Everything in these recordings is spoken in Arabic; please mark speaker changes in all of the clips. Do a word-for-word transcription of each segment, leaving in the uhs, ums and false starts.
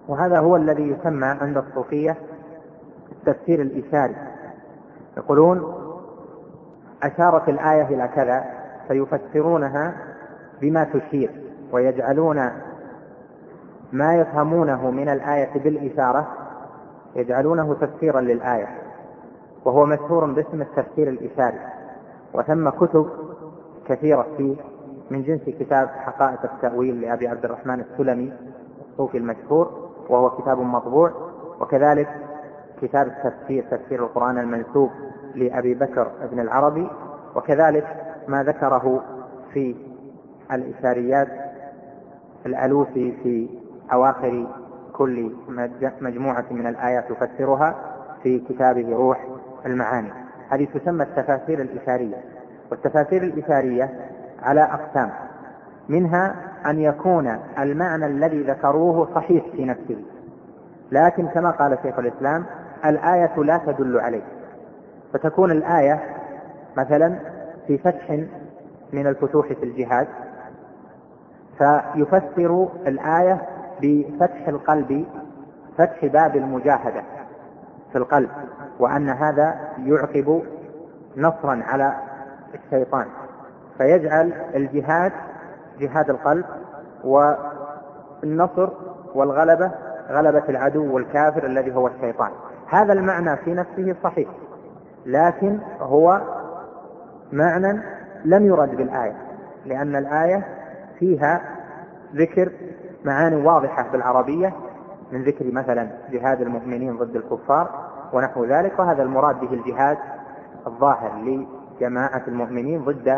Speaker 1: وهذا هو الذي يسمى عند الصوفية التفسير الإشاري. يقولون أشارت الآية إلى كذا فيفسرونها بما تشير، ويجعلون ما يفهمونه من الآية بالإشارة يجعلونه تفسيرا للآية، وهو مشهور باسم التفسير الإشاري. وثم كتب كثيرة فيه من جنس كتاب حقائق التأويل لأبي عبد الرحمن السلمي الصوفي المشهور، وهو كتاب مطبوع، وكذلك كتاب التفسير تفسير القرآن المنسوب لأبي بكر ابن العربي، وكذلك ما ذكره في الإشاريات الألوسي في أواخر كل مجموعة من الآيات يفسرها في كتابه روح المعاني. هذه تسمى التفاسير الإشارية. والتفاسير الإشارية على أقسام، منها أن يكون المعنى الذي ذكروه صحيح في نفسه، لكن كما قال شيخ الإسلام الآية لا تدل عليه، فتكون الآية مثلا في فتح من الفتوح في الجهاد، فيفسر الآية بفتح القلب، فتح باب المجاهدة في القلب، وأن هذا يعقب نصرا على الشيطان، فيجعل الجهاد جهاد القلب، والنصر والغلبة غلبة العدو والكافر الذي هو الشيطان. هذا المعنى في نفسه صحيح، لكن هو معنى لم يرد بالآية، لأن الآية فيها ذكر معاني واضحة بالعربية، من ذكر مثلا جهاد المؤمنين ضد الكفار ونحو ذلك، وهذا المراد به الجهاد الظاهر لجماعة المؤمنين ضد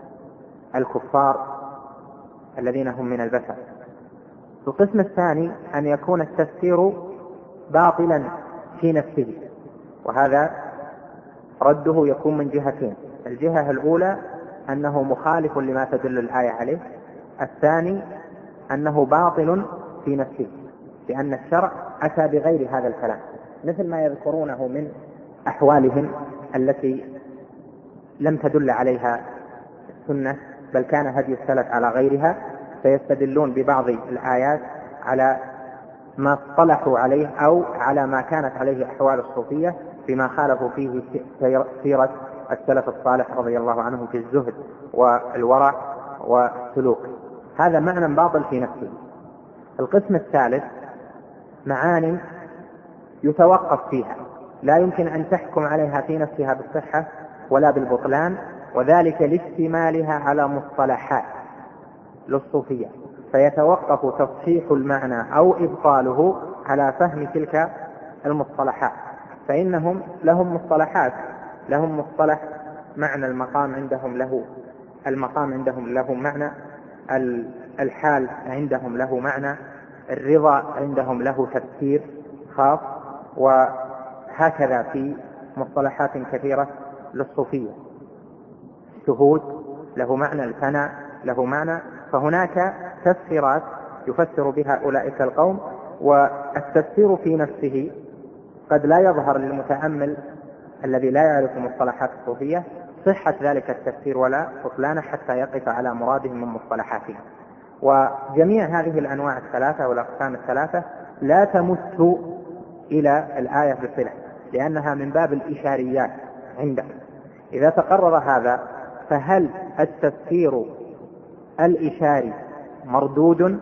Speaker 1: الكفار الذين هم من البشر. القسم الثاني أن يكون التفسير باطلا في نفسه، وهذا رده يكون من جهتين: الجهة الأولى أنه مخالف لما تدل الآية عليه، الثاني أنه باطل في نفسه، لأن الشرع أتى بغير هذا الكلام، مثل ما يذكرونه من أحوالهم التي لم تدل عليها السنة، بل كان هدي السلف على غيرها، فيستدلون ببعض الآيات على ما اصطلحوا عليه أو على ما كانت عليه أحوال الصوفية بما خالفوا فيه سيرة السلف الصالح رضي الله عنهم في الزهد والورع والسلوك. هذا معنى باطل في نفسه. القسم الثالث معاني يتوقف فيها، لا يمكن أن تحكم عليها في نفسها بالصحة ولا بالبطلان، وذلك لاشتمالها على مصطلحات للصوفية، فيتوقف تصحيح المعنى أو إبطاله على فهم تلك المصطلحات. فإنهم لهم مصطلحات، لهم مصطلح معنى المقام عندهم له المقام عندهم له معنى، الحال عندهم له معنى، الرضا عندهم له تفسير خاص، وهكذا في مصطلحات كثيرة للصوفية. الشهود له معنى، الفناء له معنى، فهناك تفسيرات يفسر بها أولئك القوم، والتفسير في نفسه قد لا يظهر للمتأمل الذي لا يعرف مصطلحات الصوفية صحة ذلك التفسير ولا بطلانه حتى يقف على مرادهم من مصطلحاتهم. وجميع هذه الأنواع الثلاثة والأقسام الثلاثة لا تمت إلى الآية بصلة، لأنها من باب الإشاريات عنده. إذا تقرر هذا، فهل التفسير الإشاري مردود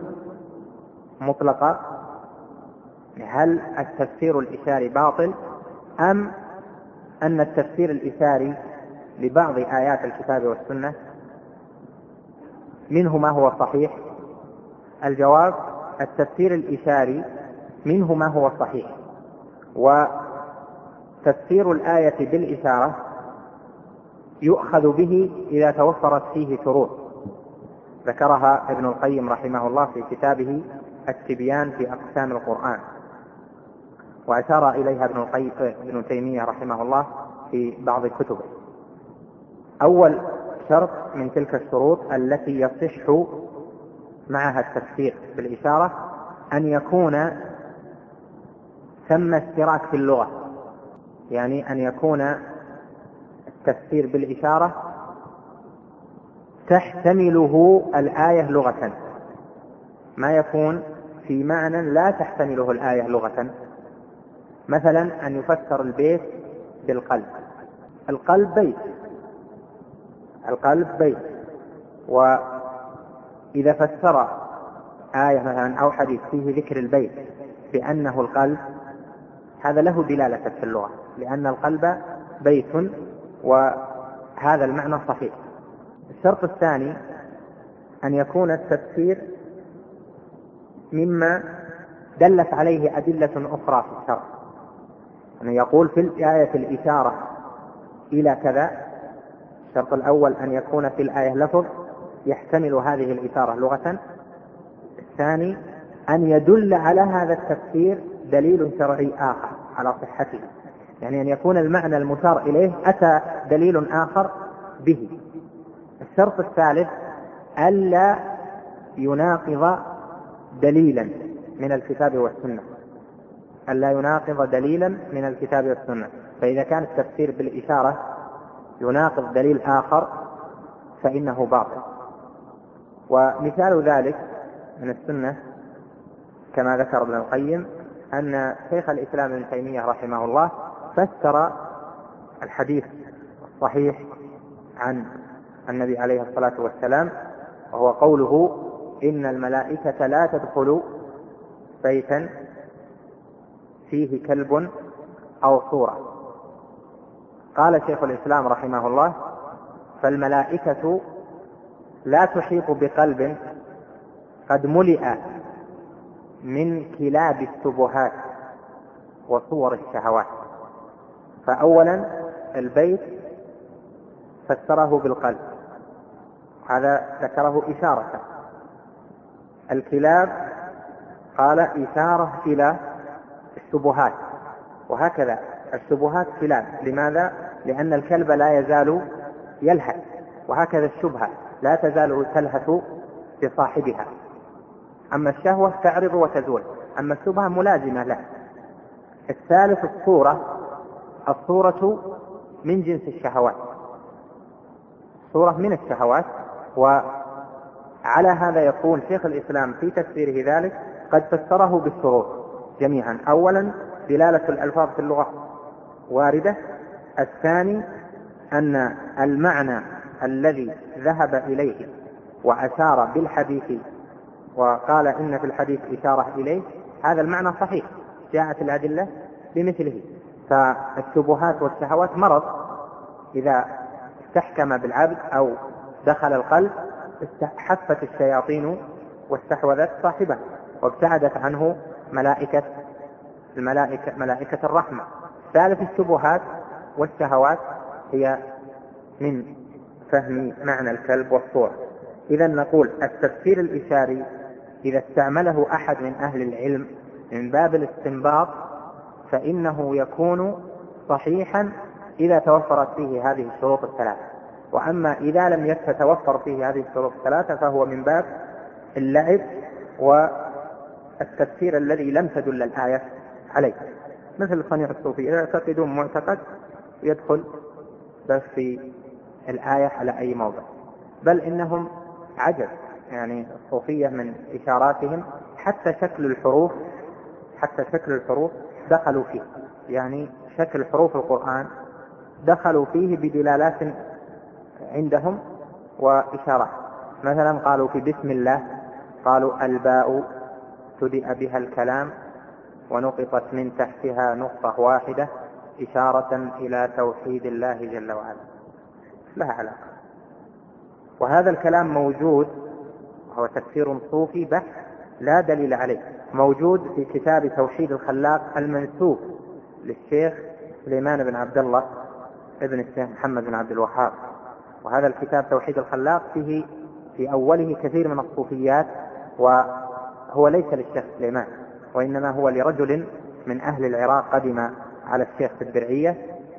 Speaker 1: مطلقا؟ هل التفسير الإشاري باطل، أم أن التفسير الإشاري لبعض آيات الكتاب والسنة منه ما هو صحيح؟ الجواب: التفسير الإشاري منه ما هو صحيح، وتفسير الآية بالإشارة يؤخذ به إذا توفرت فيه شروط ذكرها ابن القيم رحمه الله في كتابه التبيان في أقسام القرآن، وأشار إليها ابن القيم ابن تيمية رحمه الله في بعض كتبه. أول شرط من تلك الشروط التي يصح معها التفسير بالإشارة أن يكون ثم اشتراك في اللغة، يعني أن يكون التفسير بالإشارة تحتمله الآية لغة، ما يكون في معنى لا تحتمله الآية لغة، مثلا أن يفسر البيت بالقلب. القلب بيت، القلب بيت، وإذا فسر آية مثلا أو حديث فيه ذكر البيت بأنه القلب، هذا له دلالة في اللغة، لأن القلب بيت، وهذا المعنى صحيح. الشرط الثاني أن يكون التفسير مما دلت عليه أدلة أخرى في الشرع، أن يقول في الآية الإشارة إلى كذا. الشرط الأول أن يكون في الآية لفظ يحتمل هذه الإشارة لغة. الثاني أن يدل على هذا التفسير دليل شرعي آخر على صحته، يعني أن يكون المعنى المشار إليه أتى دليل آخر به. الشرط الثالث ألا يناقض دليلا من الكتاب والسنة، ألا يناقض دليلا من الكتاب والسنة. فإذا كان التفسير بالإشارة يناقض دليل آخر فإنه باطل. ومثال ذلك من السنة كما ذكر ابن القيم أن شيخ الإسلام ابن تيمية رحمه الله فسر الحديث الصحيح عن النبي عليه الصلاة والسلام، وهو قوله إن الملائكة لا تدخل بيتا فيه كلب أو صورة. قال شيخ الإسلام رحمه الله فالملائكة لا تحيط بقلب قد ملئ من كلاب الشبهات وصور الشهوات. فأولا البيت فسره بالقلب، هذا ذكره إشارة. الكلاب قال إشارة إلى الشبهات، وهكذا الشبهات كلاب. لماذا؟ لأن الكلب لا يزال يلهث، وهكذا الشبهة لا تزال تلهث بصاحبها. أما الشهوة تعرض وتزول، أما الشبهة ملازمة له. الثالث الصورة، الصورة من جنس الشهوات، صورة من الشهوات. وعلى هذا يكون شيخ الإسلام في تفسيره ذلك قد فسره بالشروط جميعا. أولا دلالة الألفاظ في اللغة واردة. الثاني أن المعنى الذي ذهب إليه وأشار بالحديث وقال إن في الحديث إشارة إليه، هذا المعنى صحيح، جاءت الأدلة بمثله. فالشبهات والشهوات مرض إذا استحكم بالعبد أو دخل القلب حفت الشياطين واستحوذت صاحبه وابتعدت عنه ملائكة الملائكة ملائكة الرحمة. ثالث الشبهات والشهوات هي من فهم معنى الكلب والصورة. إذا نقول التفسير الإشاري إذا استعمله أحد من أهل العلم من باب الاستنباط فإنه يكون صحيحا إذا توفرت فيه هذه الشروط الثلاثة. وأما إذا لم يتوفر فيه هذه الشروط الثلاثة فهو من باب اللعب والتفسير الذي لم تدل الآية عليه، مثل صنيع الصوفية يعتقدون معتقد يدخل بس في الآية على أي موضع. بل إنهم عجب، يعني الصوفية من إشاراتهم حتى شكل الحروف حتى شكل الحروف دخلوا فيه، يعني شكل حروف القرآن دخلوا فيه بدلالات عندهم وإشارات. مثلا قالوا في بسم الله قالوا الباء تدئ بها الكلام ونقطت من تحتها نقطة واحدة إشارة إلى توحيد الله جل وعلا، لها علاقة. وهذا الكلام موجود، وهو تفسير صوفي بحت لا دليل عليه، موجود في كتاب توحيد الخلاق المنسوب للشيخ سليمان بن عبد الله ابن الشيخ محمد بن عبد الوهاب. وهذا الكتاب توحيد الخلاق فيه في أوله كثير من الصوفيات، وهو ليس للشيخ سليمان وإنما هو لرجل من أهل العراق قدم على الشيخ في الدرعية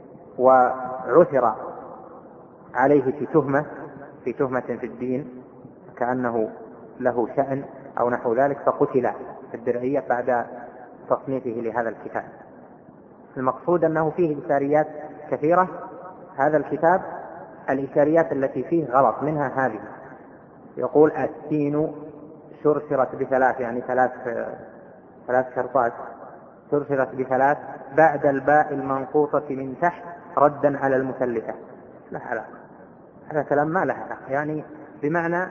Speaker 1: وعثر عليه في تهمة في تهمة في الدين كأنه له شأن أو نحو ذلك، فقتل في الدرعية بعد تصنيفه لهذا الكتاب. المقصود أنه فيه إشاريات كثيرة. هذا الكتاب الإشاريات التي فيه غلط، منها هذه، يقول السين شرشرت بثلاث يعني ثلاث ثلاث شرطات، شرشرت بثلاث بعد الباء المنقوطة من تحت ردا على المثلثة. لا علاقة، هذا كلام ما له علاقة، يعني بمعنى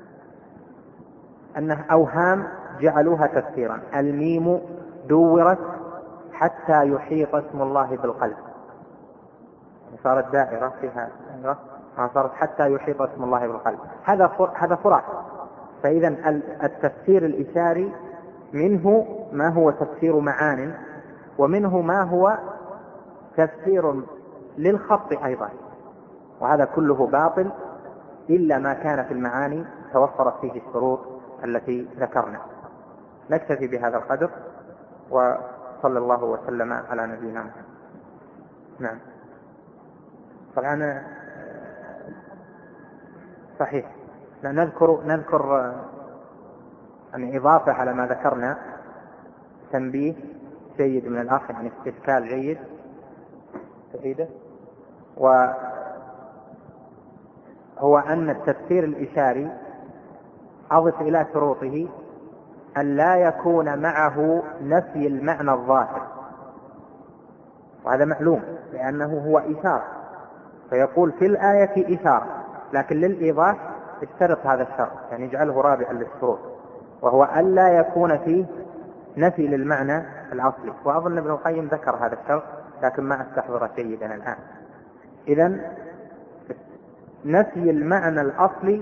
Speaker 1: أنه أوهام جعلوها تفسيرا. الميم دورت حتى يحيط اسم الله بالقلب، صارت دائرة فيها دائرة، صارت حتى يحيط اسم الله بالقلب. هذا هذا فرع. فإذا التفسير الإشاري منه ما هو تفسير معان، ومنه ما هو تفسير للخط أيضا، وهذا كله باطل إلا ما كان في المعاني توفرت فيه الشروط التي ذكرنا. نكتفي بهذا القدر، وصلى الله وسلم على نبينا محمد. نعم طبعا صحيح. نذكر نذكر يعني إضافة على ما ذكرنا، تنبيه جيد من الأخ، يعني استشكال جيد تفيده، وهو أن التفسير الإشاري أضف إلى شروطه أن لا يكون معه نفي المعنى الظاهر، وهذا معلوم لأنه هو إشارة، فيقول في الآية إشارة، لكن للإيضاح اشترط هذا الشرط، يعني يجعله رابعا للشروط، وهو أن لا يكون فيه نفي للمعنى الأصلي. وأظن ابن القيم ذكر هذا الشرط لكن ما استحضر جيدا الآن. إذن نفي المعنى الأصلي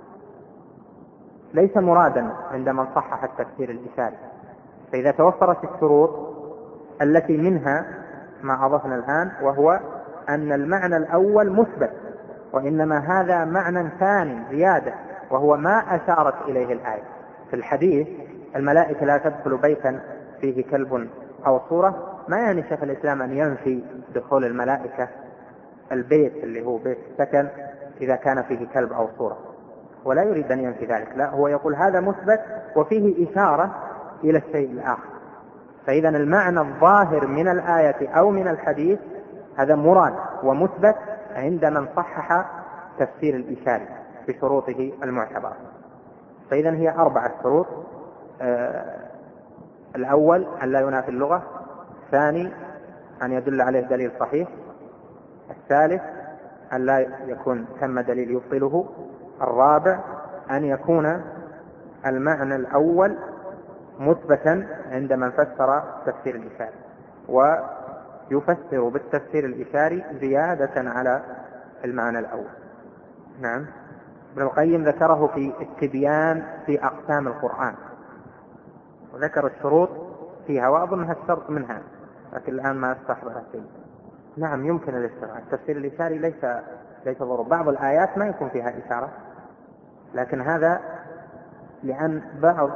Speaker 1: ليس مرادا عند من صحح التفسير الإشاري. فإذا توفرت الشروط التي منها ما أضفنا الآن، وهو أن المعنى الأول مثبت، وإنما هذا معنى ثاني زيادة، وهو ما أشارت إليه الآية. في الحديث الملائكة لا تدخل بيتا فيه كلب أو صورة، ما يعني شيخ الإسلام أن ينفي دخول الملائكة البيت اللي هو بيت السكن إذا كان فيه كلب أو صورة، ولا يريد أن ينفي ذلك، لا، هو يقول هذا مثبت وفيه إشارة إلى الشيء الآخر. فإذا المعنى الظاهر من الآية أو من الحديث هذا مراد ومثبت عند من صحح تفسير الإشاري بشروطه المعتبرة. فإذا هي أربعة شروط: آه الأول أن لا ينافي اللغة، الثاني أن يدل عليه دليل صحيح، الثالث أن لا يكون ثم دليل يبطله، الرابع أن يكون المعنى الأول مثبتا عند من فسر تفسير الإشاري، ويفسر بالتفسير الإشاري زيادة على المعنى الأول. نعم. ابن القيم ذكره في التبيان في أقسام القرآن، وذكر الشروط فيها، وأظنها الشرط منها، لكن الآن ما استحضرها شيء. نعم يمكن الاستغراق. التفسير الإشاري ليس ليس ضروري، بعض الآيات ما يكون فيها إشارة، لكن هذا لأن بعض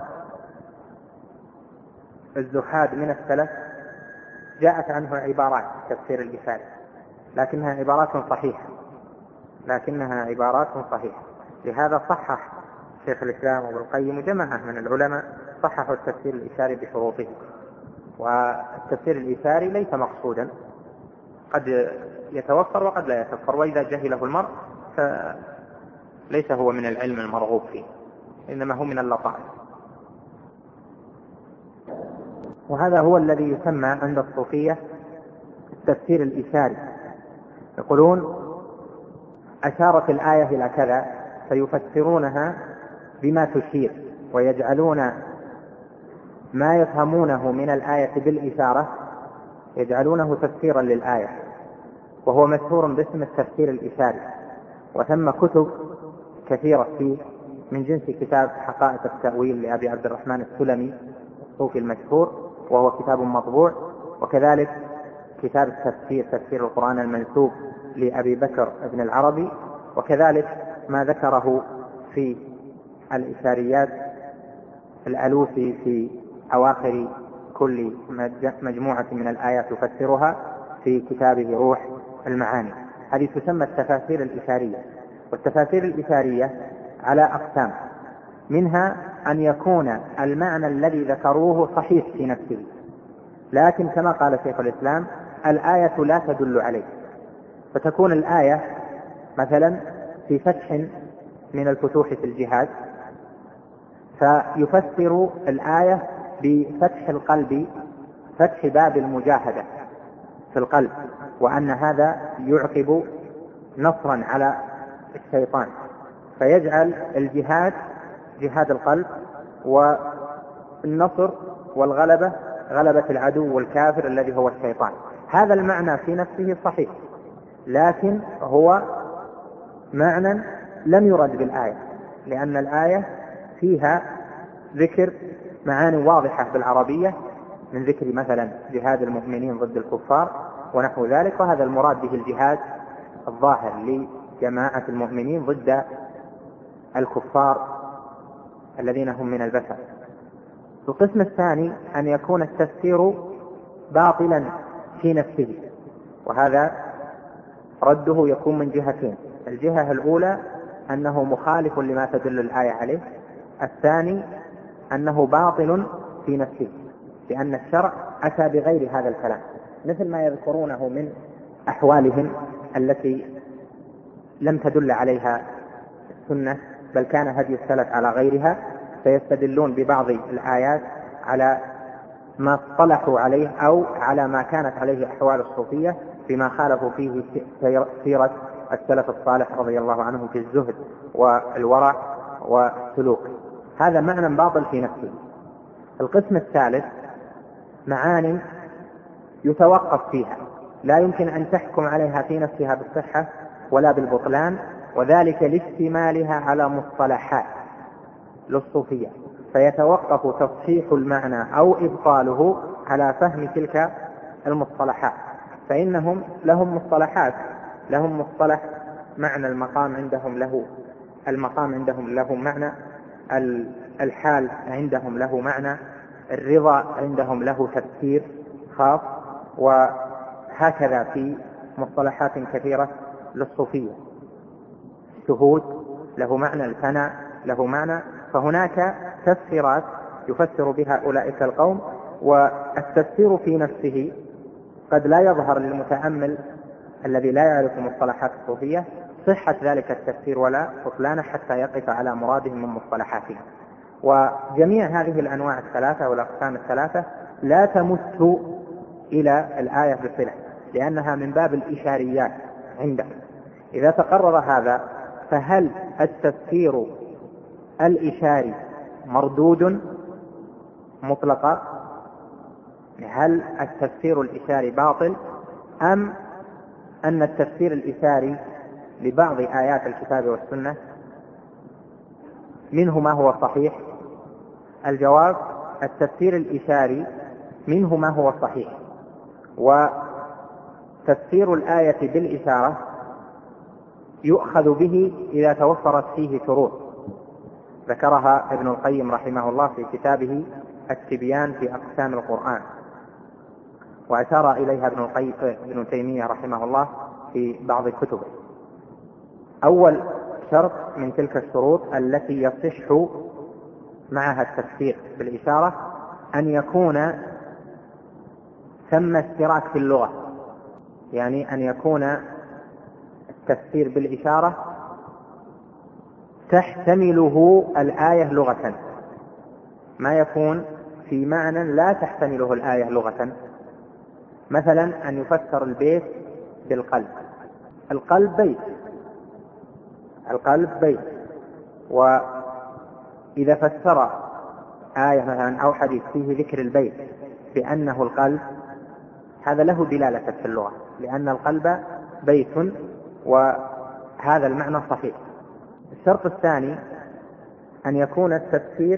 Speaker 1: الزهاد من السلف جاءت عنه عبارات تفسير الإشاري، لكنها عبارات صحيحة لكنها عبارات صحيحة لهذا صحح شيخ الإسلام وابن القيم وجماعة من العلماء صححوا التفسير الإشاري بشروطه. والتفسير الإشاري ليس مقصودا، قد يتوفر وقد لا يتوفر، وإذا جهله المرء فليس هو من العلم المرغوب فيه، إنما هو من اللطائف. وهذا هو الذي يسمى عند الصوفية التفسير الإشاري. يقولون أشارت الآية إلى كذا فيفسرونها بما تشير، ويجعلون ما يفهمونه من الآية بالإشارة يجعلونه تفسيرا للآية، وهو مشهور باسم التفسير الإشاري. وثم كتب كثيرة فيه من جنس كتاب حقائق التأويل لأبي عبد الرحمن السلمي الصوفي المشهور، وهو كتاب مطبوع، وكذلك كتاب التفسير تفسير القرآن المنسوب لأبي بكر ابن العربي، وكذلك ما ذكره في الإشاريات الألوسي في أواخر كل مجموعة من الآيات يفسرها في كتابه روح المعاني. هذه تسمى التفاسير الإشارية. والتفاسير الإشارية على أقسام، منها أن يكون المعنى الذي ذكروه صحيح في نفسه، لكن كما قال شيخ الإسلام الآية لا تدل عليه، فتكون الآية مثلا في فتح من الفتوح في الجهاد، فيفسر الآية بفتح القلب، فتح باب المجاهدة في القلب، وأن هذا يعقب نصرا على الشيطان، فيجعل الجهاد جهاد القلب، والنصر والغلبة غلبة العدو والكافر الذي هو الشيطان. هذا المعنى في نفسه صحيح، لكن هو معنى لم يرد بالآية، لأن الآية فيها ذكر معاني واضحة بالعربية، من ذكر مثلا جهاد المؤمنين ضد الكفار ونحو ذلك، وهذا المراد به الجهاد الظاهر لجماعة المؤمنين ضد الكفار الذين هم من البشر. القسم الثاني أن يكون التفسير باطلا في نفسه، وهذا رده يكون من جهتين: الجهة الأولى أنه مخالف لما تدل الآية عليه، الثاني أنه باطل في نفسه، لأن الشرع أتى بغير هذا الكلام، مثل ما يذكرونه من أحوالهم التي لم تدل عليها السنة، بل كان هدي السلف على غيرها، فيستدلون ببعض الآيات على ما اصطلحوا عليه أو على ما كانت عليه أحوال الصوفية بما خالفوا فيه سيرة السلف الصالح رضي الله عنهم في الزهد والورع والسلوك. هذا معنى باطل في نفسه. القسم الثالث معاني يتوقف فيها، لا يمكن أن تحكم عليها في نفسها بالصحة ولا بالبطلان، وذلك لاشتمالها على مصطلحات للصوفية، فيتوقف تصحيح المعنى أو إبطاله على فهم تلك المصطلحات. فإنهم لهم مصطلحات، لهم مصطلح معنى المقام عندهم له المقام عندهم له معنى، الحال عندهم له معنى، الرضا عندهم له تفسير خاص، وهكذا في مصطلحات كثيرة للصوفية. الشهود له معنى، الفناء له معنى، فهناك تفسيرات يفسر بها أولئك القوم، والتفسير في نفسه قد لا يظهر للمتأمل الذي لا يعرف مصطلحات الصوفية صحة ذلك التفسير ولا بطلانه حتى يقف على مرادهم من مصطلحاتهم. وجميع هذه الأنواع الثلاثة والأقسام الثلاثة لا تمت إلى الآية بصلة، لأنها من باب الإشاريات عندهم. إذا تقرر هذا، فهل التفسير الإشاري مردود مطلقا؟ هل التفسير الإشاري باطل، أم أن التفسير الإشاري لبعض آيات الكتاب والسنة منه ما هو صحيح؟ الجواب: التفسير الإشاري منه ما هو صحيح، وتفسير الآية بالإشارة يؤخذ به إذا توفرت فيه شروط ذكرها ابن القيم رحمه الله في كتابه التبيان في أقسام القرآن، وأشار إليها ابن القيم ابن تيمية رحمه الله في بعض كتبه. أول شرط من تلك الشروط التي يصح معها التفسير بالإشارة أن يكون ثم اشتراك في اللغة، يعني أن يكون التفسير بالإشارة تحتمله الآية لغة، ما يكون في معنى لا تحتمله الآية لغة. مثلا أن يفسر البيت بالقلب، القلب بيت، القلب بيت، وإذا فسر آية مثلا أو حديث فيه ذكر البيت بأنه القلب، هذا له دلالة في اللغة، لأن القلب بيت، وهذا المعنى صحيح. الشرط الثاني أن يكون التفسير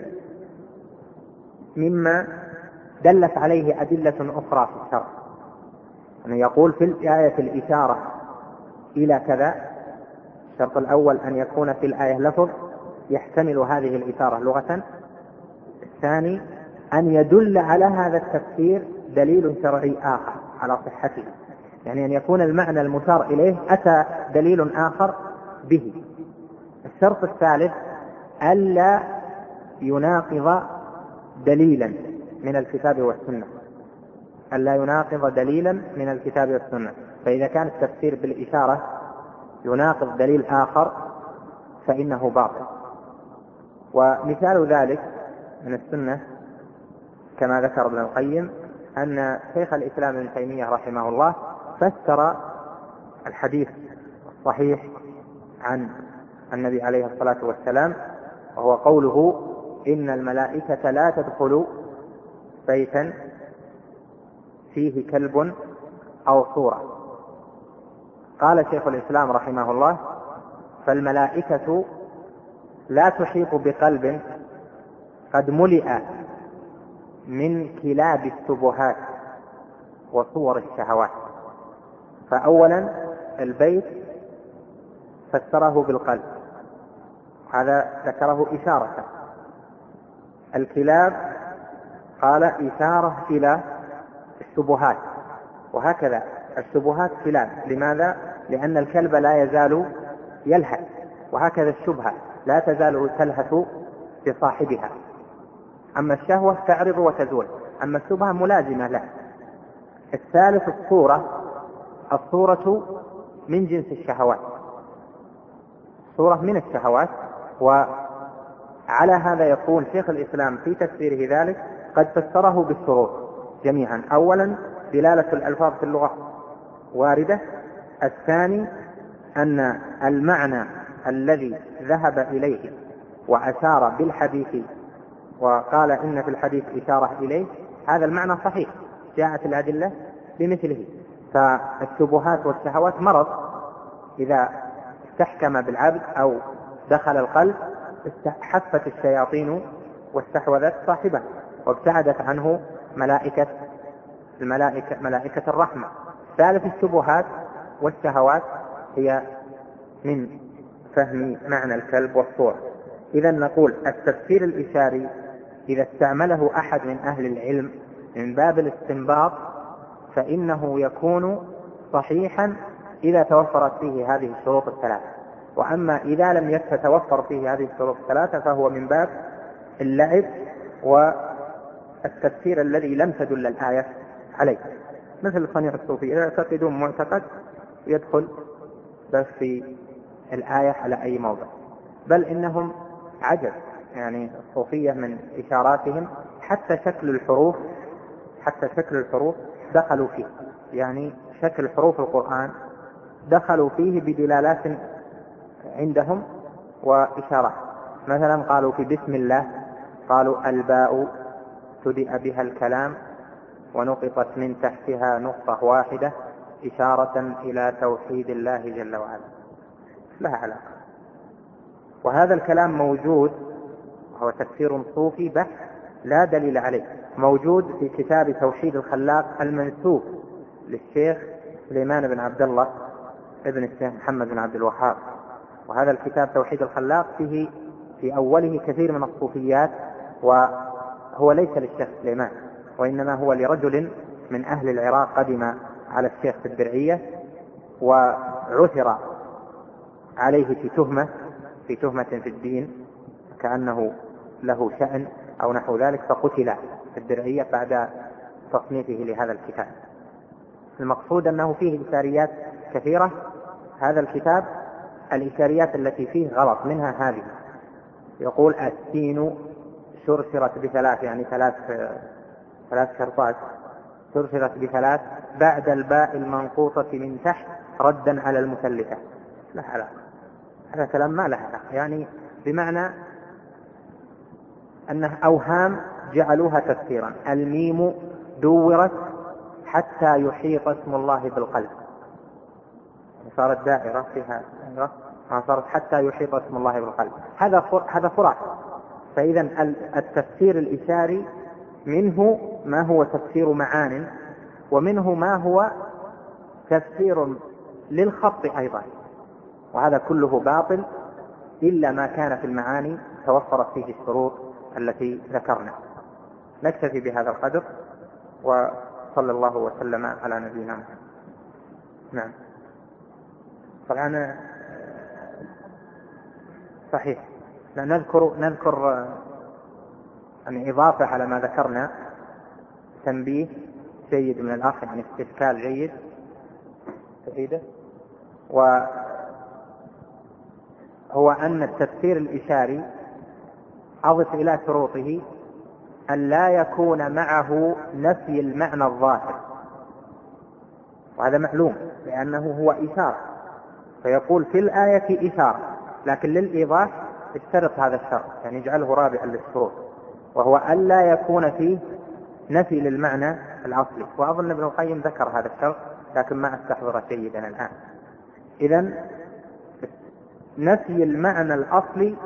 Speaker 1: مما دلت عليه أدلة أخرى في الشرع، أن يقول في الآية الإشارة إلى كذا. الشرط الأول أن يكون في الآية لفظ يحتمل هذه الإشارة لغة. الثاني أن يدل على هذا التفسير دليل شرعي آخر على صحته، يعني أن يكون المعنى المشار إليه أتى دليل آخر به. الشرط الثالث ألا يناقض دليلا من الكتاب والسنة، ألا يناقض دليلا من الكتاب والسنة. فإذا كان التفسير بالإشارة يناقض دليل آخر فإنه باطل. ومثال ذلك من السنة كما ذكر ابن القيم أن شيخ الإسلام ابن تيمية رحمه الله فسر الحديث الصحيح عن النبي عليه الصلاة والسلام، وهو قوله إن الملائكة لا تدخل بيتا فيه كلب أو صورة. قال شيخ الإسلام رحمه الله فالملائكة لا تحيط بقلب قد ملئ من كلاب الشبهات وصور الشهوات. فأولا البيت فسره بالقلب، هذا ذكره إشارة. الكلاب قال إشارة إلى الشبهات، وهكذا الشبهات كلاب. لماذا؟ لأن الكلب لا يزال يلهث، وهكذا الشبهة لا تزال تلهث بصاحبها. أما الشهوة تعرض وتزول، أما الشبهة ملازمة له. الثالث الصورة، الصورة من جنس الشهوات، صورة من الشهوات. وعلى هذا يكون شيخ الإسلام في تفسيره ذلك قد فسره بالشروط جميعا. أولا دلالة الألفاظ في اللغة واردة. الثاني أن المعنى الذي ذهب إليه وأشار بالحديث وقال إن في الحديث إشارة إليه، هذا المعنى صحيح، جاءت الأدلة بمثله. فالشبهات والشهوات مرض إذا استحكم بالعبد أو دخل القلب حفت الشياطين واستحوذت صاحبه وابتعدت عنه ملائكة الملائكة ملائكة الرحمة. ثالث الشبهات والشهوات هي من فهم معنى الكلب والصورة. إذا نقول التفسير الإشاري إذا استعمله أحد من أهل العلم من باب الاستنباط فإنه يكون صحيحا إذا توفرت فيه هذه الشروط الثلاثة. وأما إذا لم يتوفر فيه هذه الشروط الثلاثة فهو من باب اللعب والتفسير الذي لم تدل الآية عليه، مثل صنيع الصوفية يعتقدون معتقد يدخل بس في الآية على أي موضع. بل إنهم عجب، يعني الصوفية من إشاراتهم حتى شكل الحروف حتى شكل الحروف دخلوا فيه، يعني شكل حروف القرآن دخلوا فيه بدلالات عندهم وإشارات. مثلا قالوا في بسم الله قالوا الباء ابتدأ بها الكلام ونقطت من تحتها نقطة واحدة إشارة إلى توحيد الله جل وعلا، لها علاقة. وهذا الكلام موجود، وهو تفسير صوفي بحث لا دليل عليه، موجود في كتاب توحيد الخلاق المنسوب للشيخ سليمان بن عبد الله ابن الشيخ محمد بن عبد الوهاب. وهذا الكتاب توحيد الخلاق فيه في أوله كثير من الصوفيات، وهو ليس للشيخ سليمان وإنما هو لرجل من أهل العراق قدم على الشيخ في الدرعية وعثر عليه في تهمة في تهمة في الدين كأنه له شأن أو نحو ذلك، فقتل في الدرعية بعد تصنيفه لهذا الكتاب. المقصود أنه فيه إشاريات كثيرة. هذا الكتاب الإشاريات التي فيه غلط، منها هذه، يقول السين شرشرت بثلاث، يعني ثلاث ثلاث شرطات، شرشرت بثلاث بعد الباء المنقوطة من تحت ردا على المثلثة. لا علاقة، هذا كلام ما له علاقة، يعني بمعنى أنه أوهام جعلوها تفسيرا. الميم دورت حتى يحيط اسم الله بالقلب، صارت دائرة فيها ما صارت حتى يحيط اسم الله بالقلب، هذا هذا فرع. فإذا التفسير الإشاري منه ما هو تفسير معان، ومنه ما هو تفسير للخط أيضا، وهذا كله باطل إلا ما كان في المعاني توفرت فيه الشروط التي ذكرنا. نكتفي بهذا القدر، وصلى الله وسلم على نبينا محمد. نعم، طبعا صحيح. نذكر نذكر يعني إضافة على ما ذكرنا، تنبيه جيد من الأخ، يعني استشكال جيد تفيده، وهو أن التفسير الإشاري أضف إلى شروطه أن لا يكون معه نفي المعنى الظاهر، وهذا معلوم لأنه هو إشارة، فيقول في الآية إشارة، لكن للإيضاح اشترط هذا الشرط، يعني يجعله رابعا للشروط، وهو أن لا يكون فيه نفي للمعنى الأصلي. وأظن ابن القيم ذكر هذا الشرط لكن ما أستحضر جيدا الآن. إذن نفي المعنى الأصلي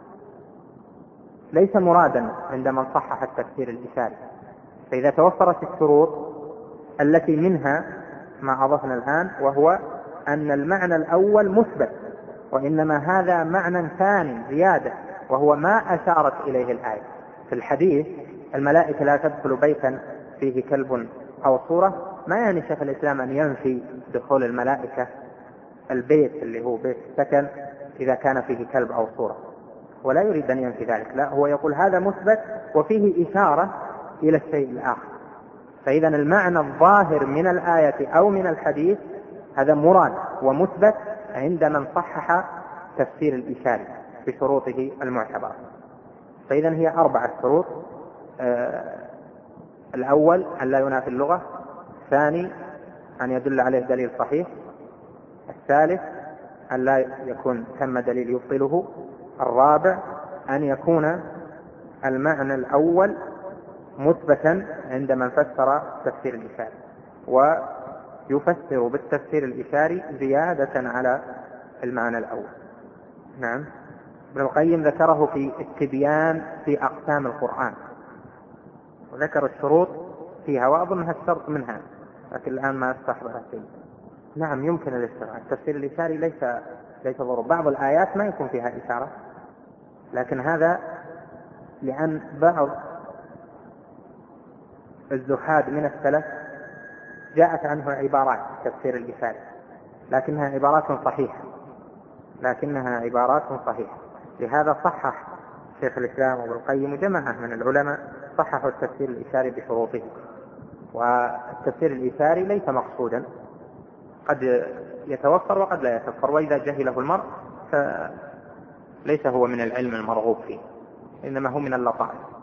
Speaker 1: ليس مرادا عند من صحح التفسير الإشاري. فإذا توفرت الشروط التي منها ما أضفنا الآن، وهو أن المعنى الأول مثبت، وإنما هذا معنى ثاني زيادة وهو ما أشارت إليه الآية. في الحديث الملائكة لا تدخل بيتا فيه كلب أو صورة، ما يعني شيخ الإسلام أن ينفي دخول الملائكة البيت اللي هو بيت السكن إذا كان فيه كلب أو صورة، ولا يريد أن ينفي ذلك، لا، هو يقول هذا مثبت وفيه إشارة إلى الشيء الآخر. فإذا المعنى الظاهر من الآية أو من الحديث هذا مراد ومثبت عند من صحح تفسير الإشاري بشروطه المعتبرة. فإذا هي أربعة شروط: آه الأول أن لا ينافي اللغة، الثاني أن يدل عليه دليل صحيح، الثالث أن لا يكون ثم دليل يبطله، الرابع أن يكون المعنى الأول مثبتا عند من فسر تفسير الإشاري، ويفسر بالتفسير الإشاري زيادة على المعنى الأول. نعم. ابن القيم ذكره في التبيان في أقسام القرآن، وذكر الشروط فيها، وأظنها الشرط منها، لكن الآن ما استحضرها شيء. نعم يمكن الاستغراق. التفسير الإشاري ليس ليس ضروري، بعض الآيات ما يكون فيها إشارة، لكن هذا لأن بعض الزهاد من السلف جاءت عنه عبارات تفسير الإشاري، لكنها عبارات صحيحة لكنها عبارات صحيحة لهذا صحح شيخ الإسلام وابن القيم وجماعة من العلماء صححوا التفسير الإشاري بشروطه. والتفسير الإشاري ليس مقصودا، قد يتوفر وقد لا يتوفر، وإذا جهله المرء فليس هو من العلم المرغوب فيه، إنما هو من اللطائف.